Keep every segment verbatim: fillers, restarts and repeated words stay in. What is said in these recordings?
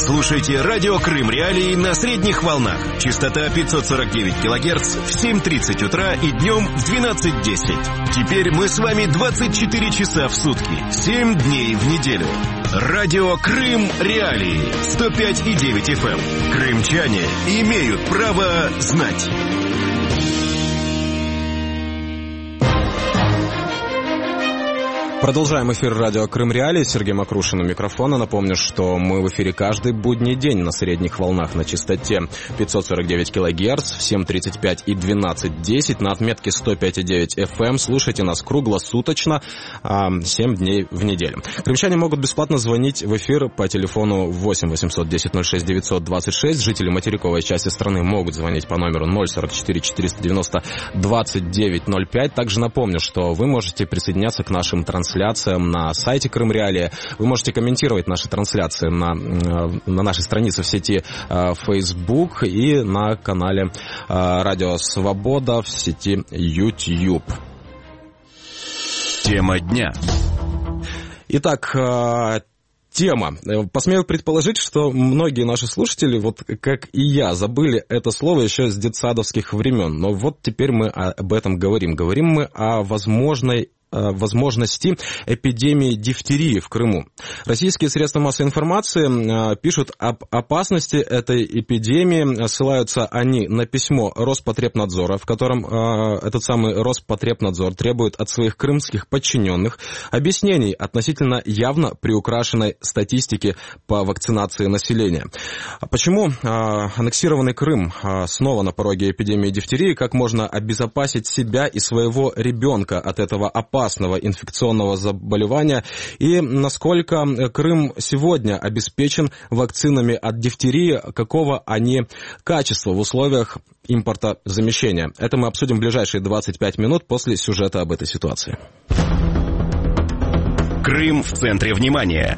Слушайте радио Крым Реалии на средних волнах. Частота пятьсот сорок девять килогерц в семь тридцать утра и днем в двенадцать десять. Теперь мы с вами двадцать четыре часа в сутки, семь дней в неделю. Радио Крым Реалии сто пять и девять эф эм. Крымчане имеют право знать. Продолжаем эфир радио Крым Реалии. Сергей Макрушин у микрофона. Напомню, что мы в эфире каждый будний день на средних волнах на частоте пятьсот сорок девять килогерц в семь тридцать пять и двенадцать десять на отметке сто пять и девять эф эм. Слушайте нас круглосуточно, семь дней в неделю. Крымчане могут бесплатно звонить в эфир по телефону восемь восемьсот десять ноль шесть девятьсот двадцать шесть. Жители материковой части страны могут звонить по номеру ноль сорок четыре четыреста девяносто двадцать девять ноль пять. Также напомню, что вы можете присоединяться к нашим трансляциям на сайте Крым Реалии. Вы можете комментировать наши трансляции на, на нашей странице в сети Facebook и на канале Радио Свобода в сети YouTube. Тема дня. Итак, тема. Посмею предположить, что многие наши слушатели, вот как и я, забыли это слово еще с детсадовских времен. Но вот теперь мы об этом говорим. Говорим мы о возможной возможности эпидемии дифтерии в Крыму. Российские средства массовой информации пишут об опасности этой эпидемии. Ссылаются они на письмо Роспотребнадзора, в котором этот самый Роспотребнадзор требует от своих крымских подчиненных объяснений относительно явно приукрашенной статистики по вакцинации населения. Почему аннексированный Крым снова на пороге эпидемии дифтерии? Как можно обезопасить себя и своего ребенка от этого опасного опасного инфекционного заболевания, и насколько Крым сегодня обеспечен вакцинами от дифтерии, какого они качества в условиях импортозамещения. Это мы обсудим в ближайшие двадцать пять минут после сюжета об этой ситуации. Крым в центре внимания.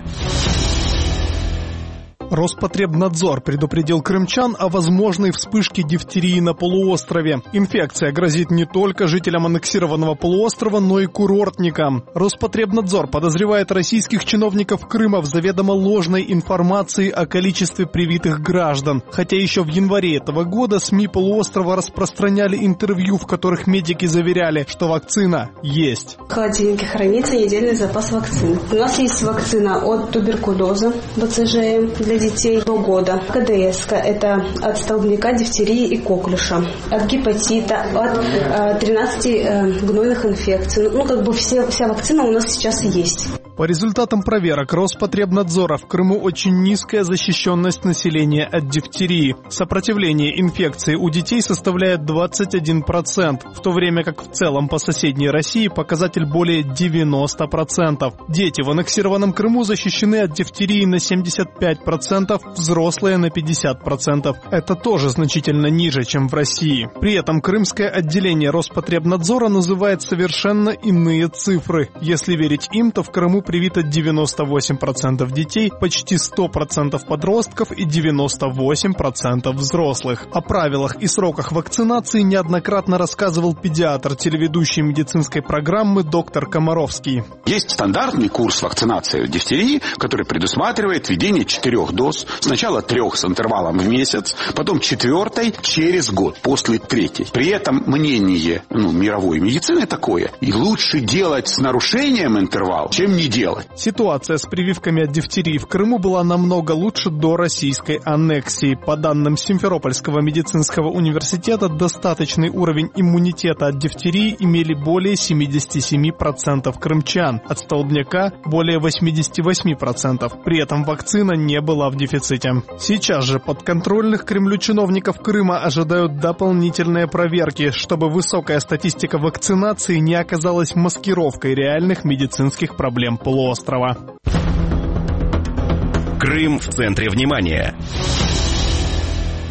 Роспотребнадзор предупредил крымчан о возможной вспышке дифтерии на полуострове. Инфекция грозит не только жителям аннексированного полуострова, но и курортникам. Роспотребнадзор подозревает российских чиновников Крыма в заведомо ложной информации о количестве привитых граждан. Хотя еще в январе этого года СМИ полуострова распространяли интервью, в которых медики заверяли, что вакцина есть. В холодильнике хранится недельный запас вакцин. У нас есть вакцина от туберкулеза, бэ цэ жэ эм, для детей до года. ка дэ эс – это от столбняка, дифтерии и коклюша. От гепатита, от э, тринадцати э, гнойных инфекций. Ну, как бы все, вся вакцина у нас сейчас есть. По результатам проверок Роспотребнадзора в Крыму очень низкая защищенность населения от дифтерии. Сопротивление инфекции у детей составляет двадцать один процент, в то время как в целом по соседней России показатель более девяносто процентов. Дети в аннексированном Крыму защищены от дифтерии на семьдесят пять процентов, взрослые на пятьдесят процентов. Это тоже значительно ниже, чем в России. При этом крымское отделение Роспотребнадзора называет совершенно иные цифры. Если верить им, то в Крыму привито девяносто восемь процентов детей, почти сто процентов подростков и девяносто восемь процентов взрослых. О правилах и сроках вакцинации неоднократно рассказывал педиатр, телеведущий медицинской программы доктор Комаровский. Есть стандартный курс вакцинации от дифтерии, который предусматривает введение четырех доз. Сначала трех с интервалом в месяц, потом четвертой через год, после третьей. При этом мнение ну, мировой медицины такое. И лучше делать с нарушением интервала, чем не делать. Ситуация с прививками от дифтерии в Крыму была намного лучше до российской аннексии. По данным Симферопольского медицинского университета, достаточный уровень иммунитета от дифтерии имели более семьдесят семь процентов крымчан. От столбняка более восемьдесят восемь процентов. При этом вакцина не была в дефиците. Сейчас же подконтрольных Кремлю чиновников Крыма ожидают дополнительные проверки, чтобы высокая статистика вакцинации не оказалась маскировкой реальных медицинских проблем полуострова. Крым в центре внимания.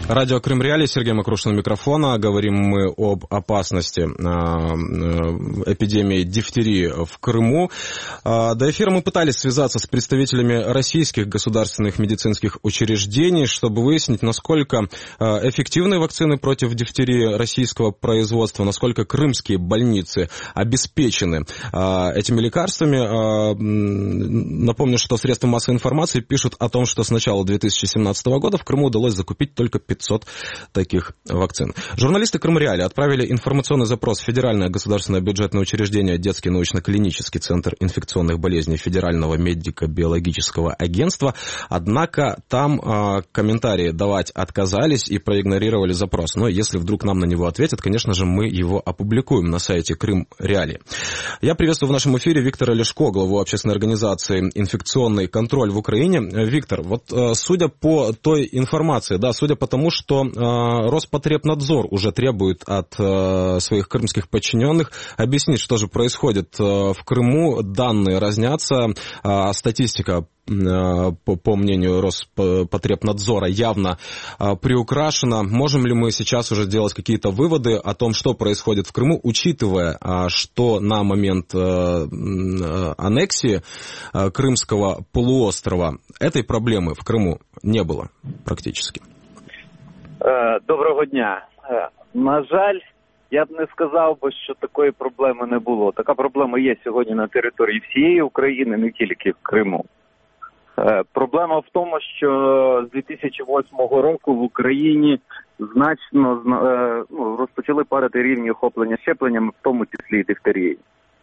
Радио Крым Реалии, Сергей Макрушин у микрофона. Говорим мы об опасности эпидемии дифтерии в Крыму. До эфира мы пытались связаться с представителями российских государственных медицинских учреждений, чтобы выяснить, насколько эффективны вакцины против дифтерии российского производства, насколько крымские больницы обеспечены этими лекарствами. Напомню, что средства массовой информации пишут о том, что с начала две тысячи семнадцатого года в Крыму удалось закупить только пятьсот таких вакцин. Журналисты Крым Реалии отправили информационный запрос в Федеральное государственное бюджетное учреждение Детский научно-клинический центр инфекционных болезней Федерального медико-биологического агентства, однако там э, комментарии давать отказались и проигнорировали запрос. Но если вдруг нам на него ответят, конечно же, мы его опубликуем на сайте Крым Реалии. Я приветствую в нашем эфире Виктора Лешко, главу общественной организации «Инфекционный контроль в Украине». Виктор, вот э, судя по той информации, да, судя по тому, что э, Роспотребнадзор уже требует от э, своих крымских подчиненных объяснить, что же происходит э, в Крыму. Данные разнятся, э, статистика, по, по мнению Роспотребнадзора, явно э, приукрашена. Можем ли мы сейчас уже сделать какие-то выводы о том, что происходит в Крыму, учитывая, э, что на момент э, э, аннексии э, Крымского полуострова этой проблемы в Крыму не было практически? Доброго дня. На жаль, я б не сказав би, що такої проблеми не було. Така проблема є сьогодні на території всієї України, не тільки в Криму. Проблема в тому, що з дві тисячі восьмого року в Україні значно ну, розпочали падати рівні охоплення щепленнями, в тому числі і дифтерії.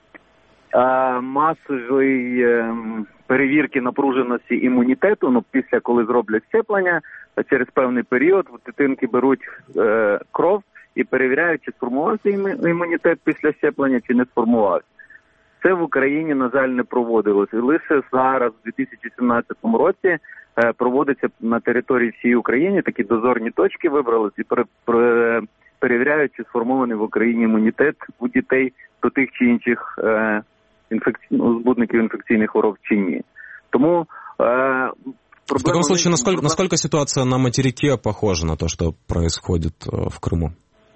Масові перевірки напруженості імунітету, ну, після коли зроблять щеплення, через певний період дитинки беруть е, кров і перевіряють, чи сформувався імунітет після щеплення, чи не сформувався. Це в Україні, на жаль, не проводилось. І лише зараз, у дві тисячі сімнадцятому році, е, проводиться на території всієї України, такі дозорні точки вибрались і пере, пере, перевіряють, чи сформований в Україні імунітет у дітей до тих чи інших е, інфекці... збудників інфекційних хвороб чи ні. Тому е, в таком случае, насколько, насколько ситуация на материке похожа на то, что происходит в Крыму?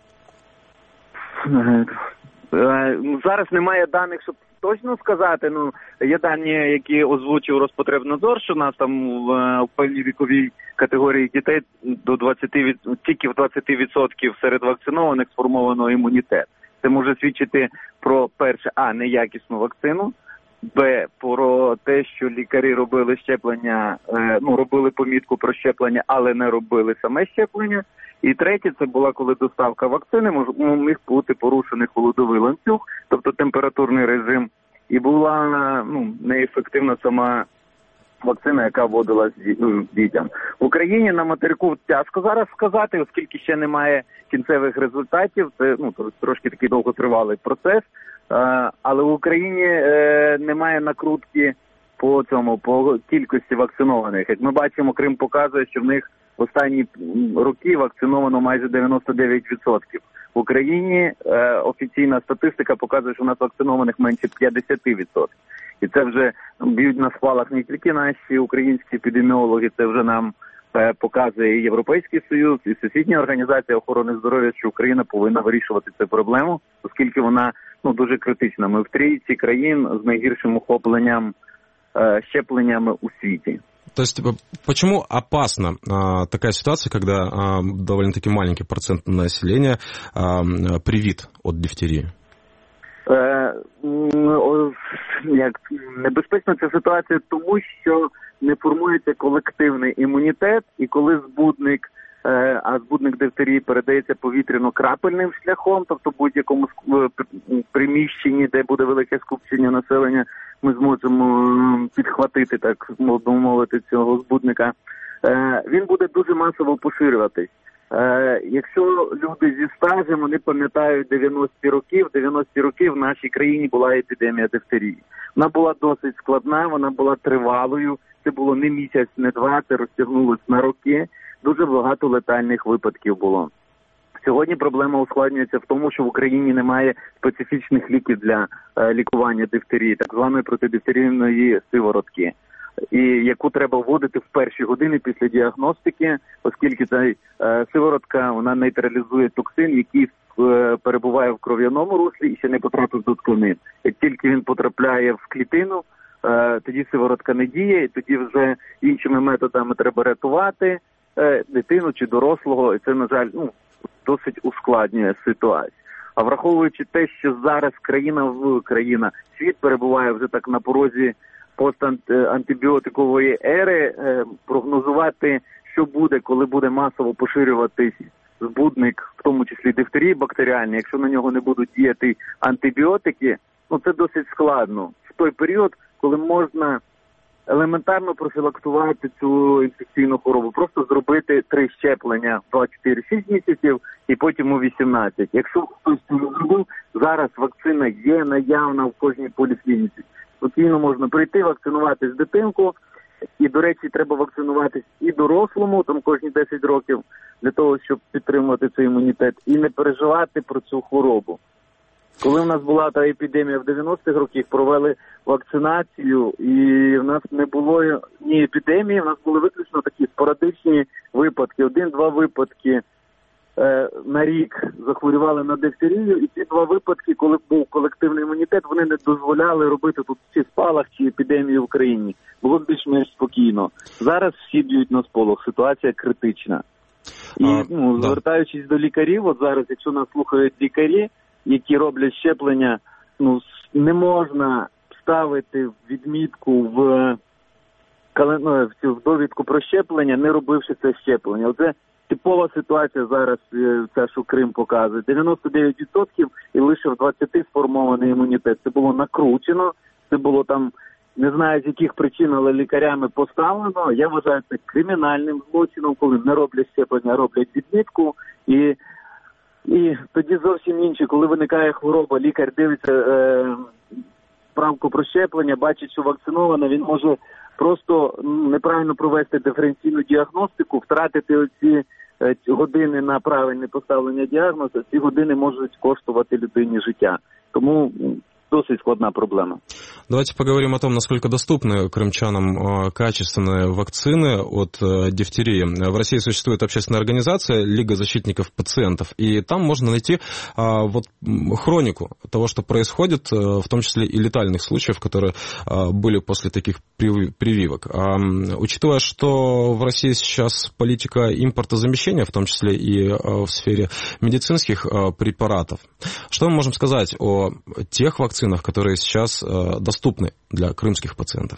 Зараз немає даних, щоб точно сказати. Ну, є дані, які озвучив Роспотребнадзор, що у нас там в певній віковій категорії дітей до двадцяти, тільки в двадцяти відсотків серед вакцинованих сформовано імунітет. Це може свідчити про, перше, а, неякісну вакцину, б, про те, що лікарі робили щеплення, ну, робили помітку про щеплення, але не робили саме щеплення. І третє, це була, коли доставка вакцини, міг бути порушений холодовий ланцюг, тобто температурний режим, і була, ну, неефективна сама вакцина, яка вводилась дітям. В Україні на материку тяжко зараз сказати, оскільки ще немає кінцевих результатів, це, ну, трошки такий довготривалий процес. Але в Україні немає накрутки по цьому, по кількості вакцинованих. Як ми бачимо, Крим показує, що в них в останні роки вакциновано майже дев'яносто дев'ять відсотків. В Україні офіційна статистика показує, що в нас вакцинованих менше п'ятдесят відсотків. І це вже б'ють на схвалах не тільки наші українські епідеміологи, це вже нам показує і Європейський Союз, і Всесвітня організація охорони здоров'я, що Україна повинна вирішувати цю проблему, оскільки вона, ну, дуже критична. Ми в трійці країн з найгіршим охопленням э, щепленнями у світі. То есть почему опасна а, такая ситуация, когда а, довольно-таки маленький процент населения а, привит от дифтерии? Е, як небезпечна ця ситуація, тому що не формується колективний імунітет, і коли збудник, е, а збудник дифтерії передається повітряно-крапельним шляхом, тобто в будь-якому приміщенні, де буде велике скупчення населення, ми зможемо підхватити, так мовити, цього збудника, е, він буде дуже масово поширюватись. Е, якщо люди зі стажем, вони пам'ятають дев'яності роки, в дев'яності роки в нашій країні була епідемія дифтерії. Вона була досить складна, вона була тривалою, це було не місяць, не два, це розтягнулося на роки, дуже багато летальних випадків було. Сьогодні проблема ускладнюється в тому, що в Україні немає специфічних ліків для е, лікування дифтерії, так званої протидифтерійної сиворотки. і яку треба вводити в перші години після діагностики, оскільки ця е, сиворотка, вона нейтралізує токсин, який е, перебуває в кров'яному руслі і ще не потрапив до тканин. Як тільки він потрапляє в клітину, е, тоді сиворотка не діє, і тоді вже іншими методами треба рятувати е, дитину чи дорослого, і це, на жаль, ну, досить ускладнює ситуацію. А враховуючи те, що зараз країна в країна, світ перебуває вже так на порозі постантибіотикової ери, прогнозувати, що буде, коли буде масово поширюватись збудник, в тому числі дифтерії бактеріальні, якщо на нього не будуть діяти антибіотики, ну це досить складно. В той період, коли можна елементарно профілактувати цю інфекційну хворобу, просто зробити три щеплення в два, чотири, шість місяців і потім у вісімнадцять. Якщо хтось це не зробив, зараз вакцина є наявна в кожній поліклініці. Спокійно можна прийти, вакцинуватись дитинку, і, до речі, треба вакцинуватись і дорослому, там кожні десять років, для того, щоб підтримувати цей імунітет, і не переживати про цю хворобу. Коли в нас була та епідемія в дев'яностих роках, провели вакцинацію, і в нас не було ні епідемії, в нас були виключно такі спорадичні випадки, один-два випадки е, на рік захворювали на дифтерію, і ці два випадки, коли був колективний імунітет, вони не дозволяли робити тут чи спалах, чи епідемію в Україні. Було більш-менш спокійно. Зараз всі б'ють на сполох, ситуація критична. І а, ну, да. звертаючись до лікарів, от зараз, якщо нас слухають лікарі, які роблять щеплення, ну, не можна ставити відмітку в, в цю довідку про щеплення, не робивши це щеплення. Оце типова ситуація зараз, це, що Крим показує. дев'яносто дев'ять відсотків і лише в двадцяти сформований імунітет. Це було накручено, це було там, не знаю з яких причин, але лікарями поставлено. Я вважаю це кримінальним злочином, коли не роблять щеплення, а роблять відмітку. І І тоді зовсім інше, коли виникає хвороба, лікар дивиться е, справку про щеплення, бачить, що вакцинована, він може просто неправильно провести диференційну діагностику, втратити оці е, години на правильне поставлення діагнозу, ці години можуть коштувати людині життя. Тому досить складна проблема. Давайте поговорим о том, насколько доступны крымчанам качественные вакцины от дифтерии. В России существует общественная организация Лига защитников пациентов, и там можно найти вот хронику того, что происходит, в том числе и летальных случаев, которые были после таких прививок. Учитывая, что в России сейчас политика импортозамещения, в том числе и в сфере медицинских препаратов, что мы можем сказать о тех вакцинах, которые сейчас доступны для кримських пацієнтів?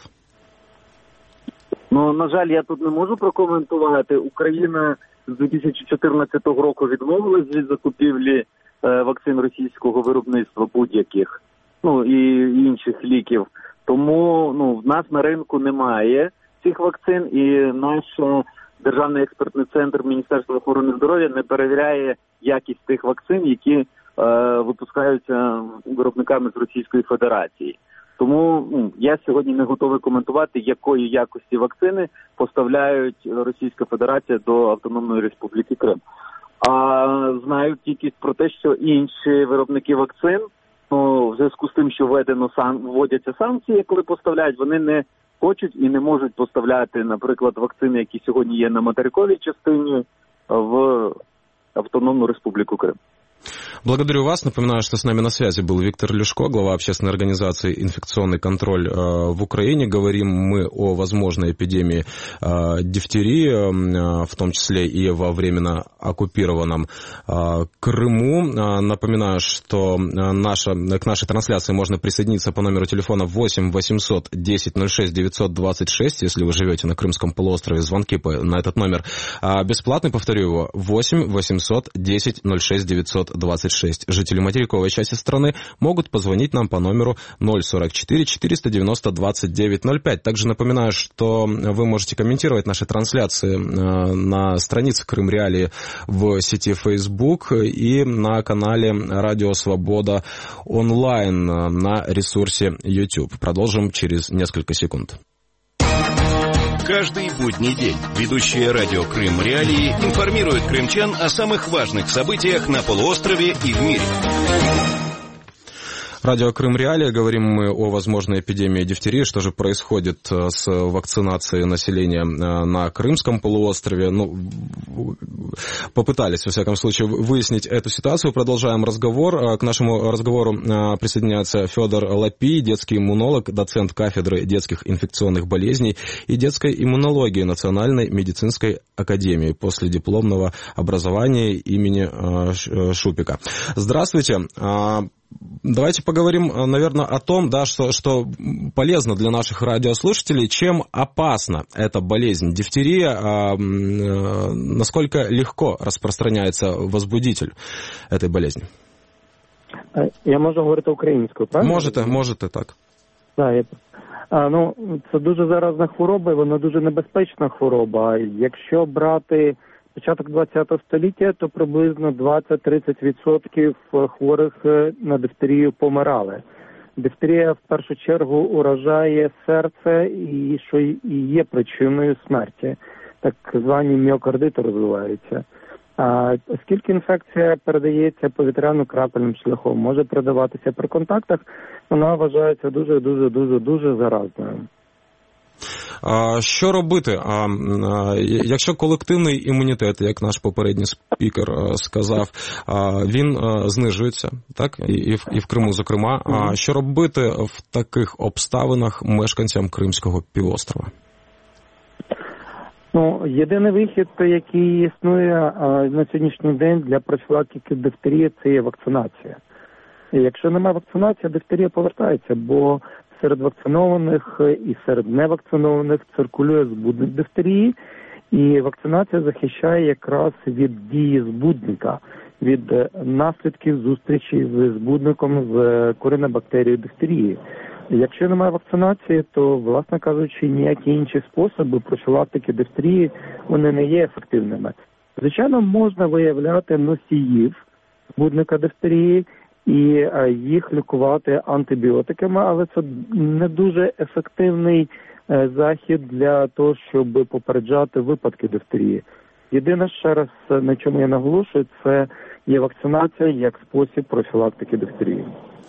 Ну, на жаль, я тут не можу прокоментувати. Україна з дві тисячі чотирнадцятого року відмовилась від закупівлі е, вакцин російського виробництва будь-яких, ну, і інших ліків. Тому, ну, в нас на ринку немає цих вакцин, і наш Державний експертний центр Міністерства охорони здоров'я не перевіряє якість тих вакцин, які е, випускаються виробниками з Російської Федерації. Тому ну, я сьогодні не готовий коментувати, якої якості вакцини поставляють Російська Федерація до Автономної Республіки Крим. А знаю тільки про те, що інші виробники вакцин, ну, в зв'язку з тим, що введено сан... вводяться санкції, коли поставляють, вони не хочуть і не можуть поставляти, наприклад, вакцини, які сьогодні є на материковій частині, в Автономну Республику Крим. Благодарю вас. Напоминаю, что с нами на связи был Виктор Лешко, глава общественной организации «Инфекционный контроль» в Украине. Говорим мы о возможной эпидемии дифтерии, в том числе и во временно оккупированном Крыму. Напоминаю, что наша, к нашей трансляции можно присоединиться по номеру телефона восемь восемьсот десять ноль шесть девятьсот двадцать шесть, если вы живете на Крымском полуострове. Звонки на этот номер бесплатный, повторю его, восемь восемьсот десять ноль шесть девятьсот двадцать шесть. Жители материковой части страны могут позвонить нам по номеру ноль сорок четыре четыреста девяносто двадцать девять ноль пять. Также напоминаю, что вы можете комментировать наши трансляции на странице Крым Реалии в сети Facebook и на канале Радио Свобода онлайн на ресурсе YouTube. Продолжим через несколько секунд. Каждый будний день ведущие радио Крым Реалии информируют крымчан о самых важных событиях на полуострове и в мире. Радио Крым Реалии. Говорим мы о возможной эпидемии дифтерии. Что же происходит с вакцинацией населения на Крымском полуострове? Ну, попытались, во всяком случае, выяснить эту ситуацию. Продолжаем разговор. К нашему разговору присоединяется Федор Лапий, детский иммунолог, доцент кафедры детских инфекционных болезней и детской иммунологии Национальной медицинской академии после дипломного образования имени Шупика. Здравствуйте. Давайте поговорим, наверное, о том, да, что, что полезно для наших радиослушателей, чем опасна эта болезнь. Дифтерия, а, насколько легко распространяется возбудитель этой болезни? Я можу говорити українською, правильно? Можете, можете, так. Так, я... а, ну, це дуже заразна хвороба, і вона дуже небезпечна хвороба. Якщо брати початок ХХ століття, то приблизно двадцять-тридцять відсотків хворих на дифтерію помирали. Дифтерія в першу чергу уражає серце і що і є причиною смерті. Так звані міокардити розвиваються. А оскільки інфекція передається повітряно-крапельним шляхом, може передаватися при контактах, вона вважається дуже-дуже-дуже-дуже заразною. Що робити? Якщо колективний імунітет, як наш попередній спікер сказав, він знижується, так? І в, і в Криму, зокрема. А що робити в таких обставинах мешканцям Кримського півострова? Ну, єдиний вихід, який існує на сьогоднішній день для профілактики дифтерії, це є вакцинація. І якщо немає вакцинації, дифтерія повертається, бо серед вакцинованих і серед невакцинованих циркулює збудник дифтерії, і вакцинація захищає якраз від дії збудника, від наслідків зустрічі з збудником, з коренебактерією дифтерії. Якщо немає вакцинації, то, власне кажучи, ніякі інші способи профілактики дифтерії, вони не є ефективними. Звичайно, можна виявляти носіїв збудника дифтерії і їх лікувати антибіотиками, але це не дуже ефективний захід для того, щоб попереджати випадки дифтерії. Єдине, ще раз, на чому я наголошую, це є вакцинація як спосіб профілактики дифтерії.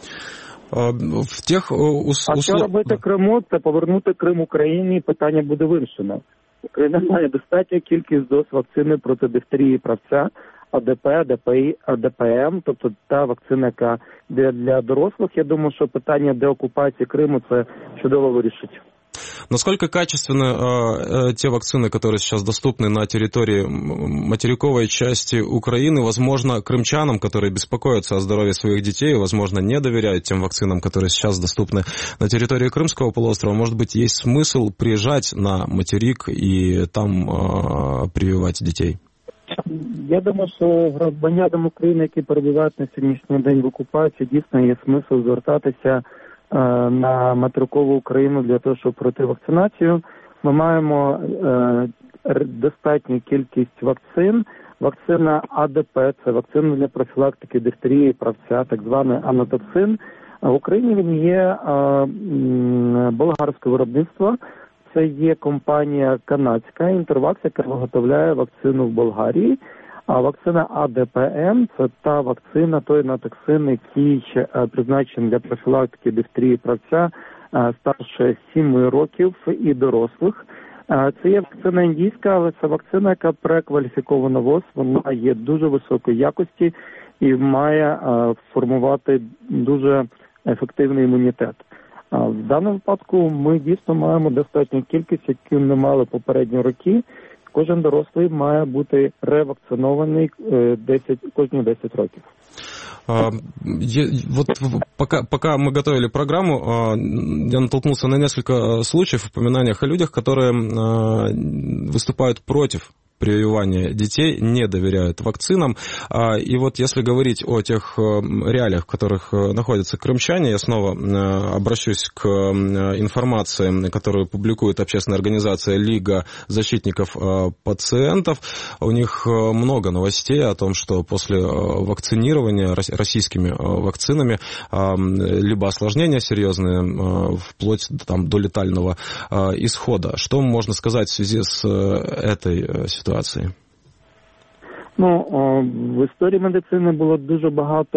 В тих ус... А що робити Криму? Це повернути Крим Україні, і питання буде вирішено. Україна має достатню кількість доз вакцини проти дифтерії правця, АДП, АДПІ, АДПМ, тобто та вакцина, яка для дорослих. Я думаю, що питання деокупації Криму це чудово вирішить. Насколько качественны э, те вакцины, которые сейчас доступны на территории материковой части Украины? Возможно, крымчанам, которые беспокоятся о здоровье своих детей, возможно, не доверяют тем вакцинам, которые сейчас доступны на территории Крымского полуострова. Может быть, есть смысл приезжать на материк и там э, прививать детей? Я думаю, що громадянам України, які перебувають на сьогоднішній день в окупації, дійсно є смисл звертатися на материкову Україну для того, щоб пройти вакцинацію. Ми маємо е, достатню кількість вакцин. Вакцина АДП – це вакцина для профілактики дифтерії правця, так званий анатоксин. В Україні він є е, болгарське виробництво. Це є компанія канадська Інтервакс, яка виготовляє вакцину в Болгарії. А вакцина АДПМ – це та вакцина, той анатоксин, який призначений для профілактики дифтерії правця старше семи років і дорослих. Це є вакцина індійська, але це вакцина, яка перекваліфікована ВОЗ, вона є дуже високої якості і має формувати дуже ефективний імунітет. В даному випадку ми дійсно маємо достатню кількість, яку не мали попередні роки. Кожен дорослий має бути ревакцинований десять, кожні десять років. А, я, вот пока, пока мы готовили программу, я натолкнулся на несколько случаев, упоминаниях о людях, которые выступают против прививания детей, не доверяют вакцинам. И вот если говорить о тех реалиях, в которых находятся крымчане, я снова обращусь к информации, которую публикует общественная организация «Лига защитников пациентов». У них много новостей о том, что после вакцинирования российскими вакцинами либо осложнения серьезные, вплоть там, до летального исхода. Что можно сказать в связи с этой ситуацией? Ситуації? Ну, в історії медицини було дуже багато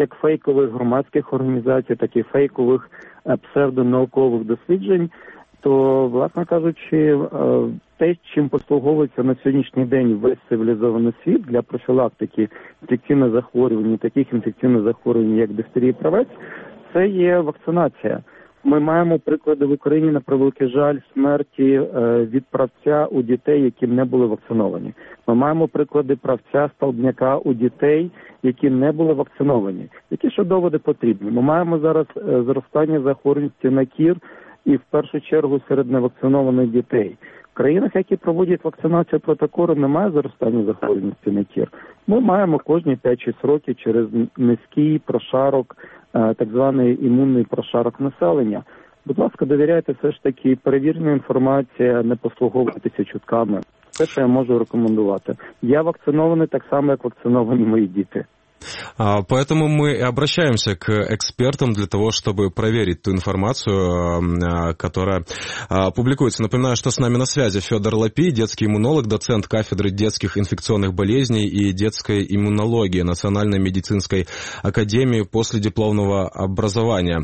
як фейкових громадських організацій, так і фейкових псевдонаукових досліджень, то, власне кажучи, те, чим послуговується на сьогоднішній день весь цивілізований світ для профілактики інфекційних захворювань, таких інфекційних захворювань, як дифтерія, правець, це є вакцинація. Ми маємо приклади в Україні, на превеликий жаль, смерті від правця у дітей, які не були вакциновані. Ми маємо приклади правця столбняка у дітей, які не були вакциновані. Які ще доводи потрібні? Ми маємо зараз зростання захворюваності на кір і в першу чергу серед невакцинованих дітей. В країнах, які проводять вакцинацію проти кору, немає зростання захворюваності на кір. Ми маємо кожні п'ять-шість років через низький прошарок, так званий імунний прошарок населення. Будь ласка, довіряйте все ж таки перевірена інформація, не послуговуйтеся чутками. Це, що я можу рекомендувати. Я вакцинований так само, як вакциновані мої діти. Поэтому мы обращаемся к экспертам для того, чтобы проверить ту информацию, которая публикуется. Напоминаю, что с нами на связи Федор Лапий, детский иммунолог, доцент кафедры детских инфекционных болезней и детской иммунологии Национальной медицинской академии последипломного образования.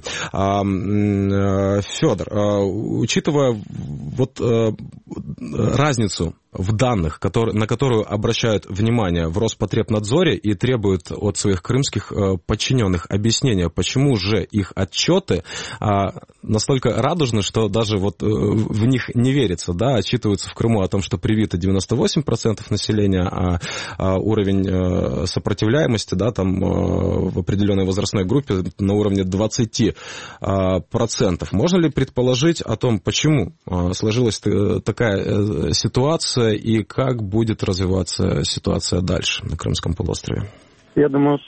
Федор, учитывая вот разницу в данных, который, на которую обращают внимание в Роспотребнадзоре и требуют от своих крымских подчиненных объяснения, почему же их отчеты настолько радужны, что даже вот в них не верится, да, отчитываются в Крыму о том, что привито девяносто восемь процентов населения, а уровень сопротивляемости, да, там в определенной возрастной группе на уровне двадцать процентов. Можно ли предположить о том, почему сложилась такая ситуация и как будет развиваться ситуация дальше на Крымском полуострове? Я думаю,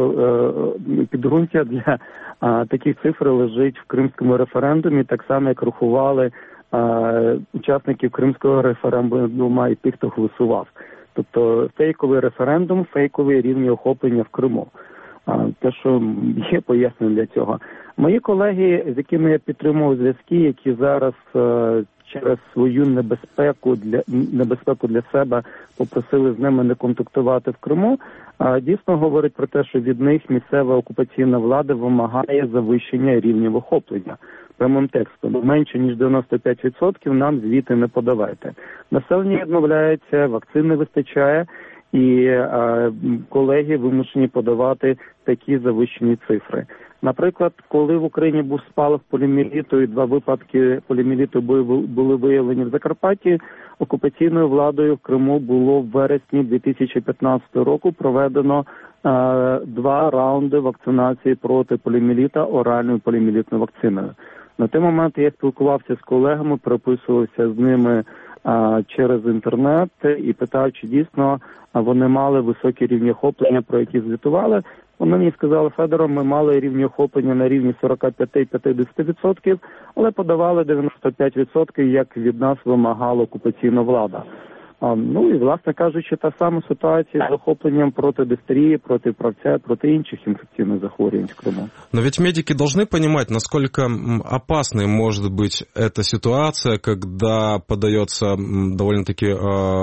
що е, підґрунтя для е, таких цифр лежить в кримському референдумі, так само, як рахували е, учасників кримського референдуму і тих, хто голосував. Тобто фейковий референдум, фейкові рівні охоплення в Криму. Е, те, що є пояснення для цього. Мої колеги, з якими я підтримував зв'язки, які зараз е, через свою небезпеку для небезпеку для себе попросили з ними не контактувати в Криму, дійсно говорить про те, що від них місцева окупаційна влада вимагає завищення рівнів охоплення. Прямим текстом. Менше, ніж дев'яносто п'ять відсотків нам звіти не подавайте. Населення відмовляється, вакцин не вистачає, і а, колеги вимушені подавати такі завищені цифри. Наприклад, коли в Україні був спалах поліомієліту і два випадки поліомієліту були виявлені в Закарпатті, окупаційною владою в Криму було в вересні дві тисячі п'ятнадцятого року проведено е, два раунди вакцинації проти поліомієліта оральною поліомієлітною вакциною. На той момент я спілкувався з колегами, переписувався з ними а, через інтернет і питав, чи дійсно вони мали високі рівні охоплення, про які звітували. Вони мені сказали: Федоро, ми мали рівні охоплення на рівні сорок п'ять до п'ятдесят відсотків, але подавали дев'яносто п'ять відсотків, як від нас вимагала окупаційна влада. А, ну і, власне кажучи, та сама ситуація з охопленням проти дифтерии, проти правця, проти інших инфекционных захворювань в Крыму. Но ведь медики должны понимать, насколько опасной может быть эта ситуация, когда подается довольно-таки э,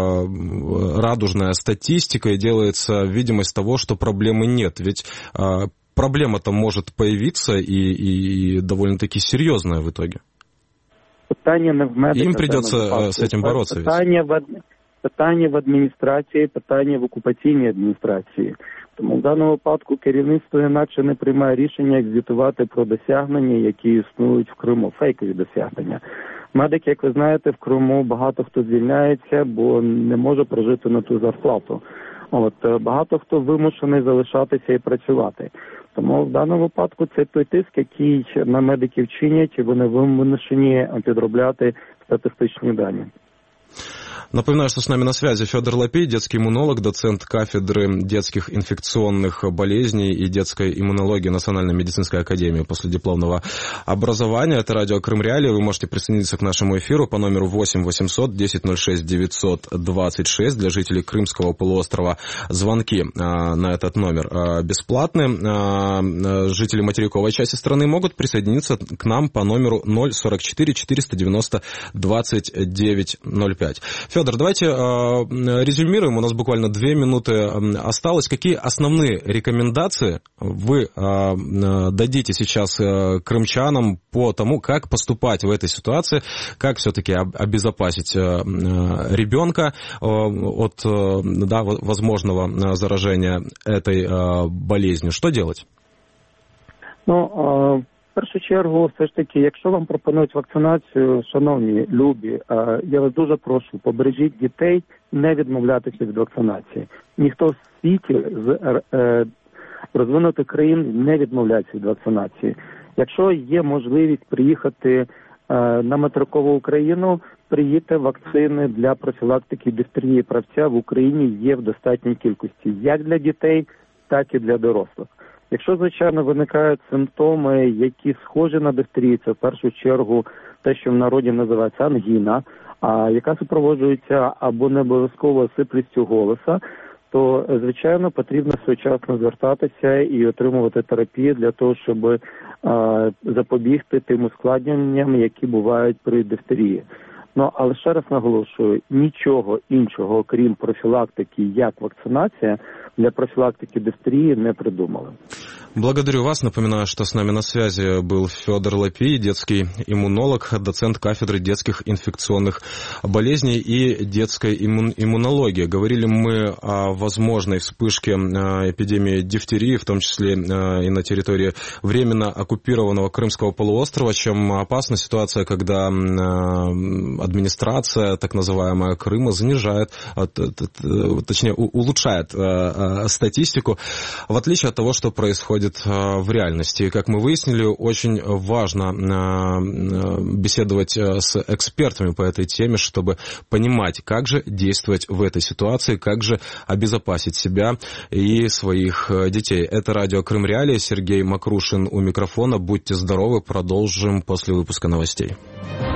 радужная статистика и делается видимость того, что проблемы нет. Ведь э, проблема-то может появиться и, и довольно-таки серьезная в итоге. Питання не в медиках. Им придется с этим бороться. Питання в, питання в адміністрації, питання в окупаційній адміністрації. Тому в даному випадку керівництво інакше не приймає рішення, як звітувати про досягнення, які існують в Криму, фейкові досягнення. Медики, як ви знаєте, в Криму багато хто звільняється, бо не може прожити на ту зарплату. От, багато хто вимушений залишатися і працювати. Тому в даному випадку це той тиск, який на медиків чинять, і вони вимушені підробляти статистичні дані. Напоминаю, что с нами на связи Федор Лапий, детский иммунолог, доцент кафедры детских инфекционных болезней и детской иммунологии Национальной медицинской академии последипломного образования. Это радио Крым Реалии. Вы можете присоединиться к нашему эфиру по номеру восемь восемьсот десять ноль шесть девятьсот двадцать шесть. Для жителей Крымского полуострова звонки на этот номер бесплатны. Жители материковой части страны могут присоединиться к нам по номеру ноль сорок четыре четыреста девяносто двадцать девять ноль пять. Федор, давайте резюмируем, у нас буквально две минуты осталось. Какие основные рекомендации вы дадите сейчас крымчанам по тому, как поступать в этой ситуации, как все-таки обезопасить ребенка от, да, возможного заражения этой болезнью? Что делать? Ну, в першу чергу, все ж таки, якщо вам пропонують вакцинацію, шановні, любі, я вас дуже прошу, побережіть дітей, не відмовлятися від вакцинації. Ніхто в світі з розвинутих країн не відмовляється від вакцинації. Якщо є можливість приїхати на материкову Україну, приїдьте, вакцини для профілактики дифтерії правця в Україні є в достатній кількості, як для дітей, так і для дорослих. Якщо, звичайно, виникають симптоми, які схожі на дифтерію, це в першу чергу те, що в народі називається ангіна, а яка супроводжується або не обов'язково сиплістю голоса, то, звичайно, потрібно своєчасно звертатися і отримувати терапію для того, щоб а, запобігти тим ускладненням, які бувають при дифтерії. Ну, але ще раз наголошую, нічого іншого, крім профілактики, як вакцинація, для профилактики дифтерии не придумали. Благодарю вас. Напоминаю, что с нами на связи был Федор Лапий, детский иммунолог, доцент кафедры детских инфекционных болезней и детской иммун- иммунологии. Говорили мы о возможной вспышке эпидемии дифтерии, в том числе и на территории временно оккупированного Крымского полуострова. Чем опасна ситуация, когда администрация, так называемая Крыма, занижает, точнее, улучшает статистику, в отличие от того, что происходит в реальности. И, как мы выяснили, очень важно беседовать с экспертами по этой теме, чтобы понимать, как же действовать в этой ситуации, как же обезопасить себя и своих детей. Это радио Крым Реалии. Сергей Макрушин у микрофона. Будьте здоровы. Продолжим после выпуска новостей.